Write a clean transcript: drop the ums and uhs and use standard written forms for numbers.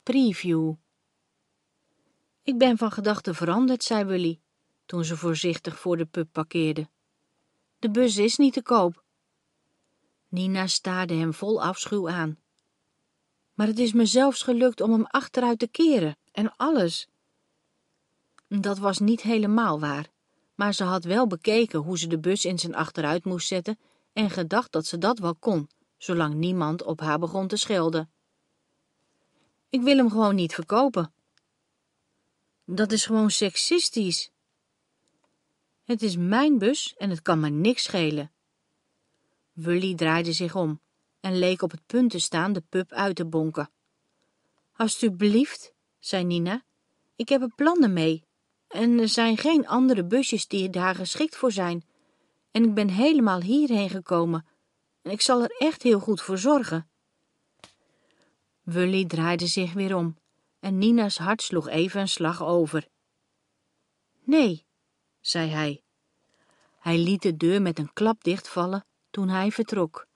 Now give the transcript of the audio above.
Preview. Ik ben van gedachten veranderd, zei Willy, toen ze voorzichtig voor de pub parkeerde. De bus is niet te koop. Nina staarde hem vol afschuw aan. Maar het is me zelfs gelukt om hem achteruit te keren en alles. Dat was niet helemaal waar, maar ze had wel bekeken hoe ze de bus in zijn achteruit moest zetten en gedacht dat ze dat wel kon, zolang niemand op haar begon te schelden. Ik wil hem gewoon niet verkopen. Dat is gewoon seksistisch. Het is mijn bus en het kan me niks schelen. Willy draaide zich om en leek op het punt te staan de pub uit te bonken. Alsjeblieft, zei Nina, ik heb er plannen mee. En er zijn geen andere busjes die daar geschikt voor zijn. En ik ben helemaal hierheen gekomen. En ik zal er echt heel goed voor zorgen. Willy draaide zich weer om. En Nina's hart sloeg even een slag over. Nee, zei hij. Hij liet de deur met een klap dichtvallen toen hij vertrok.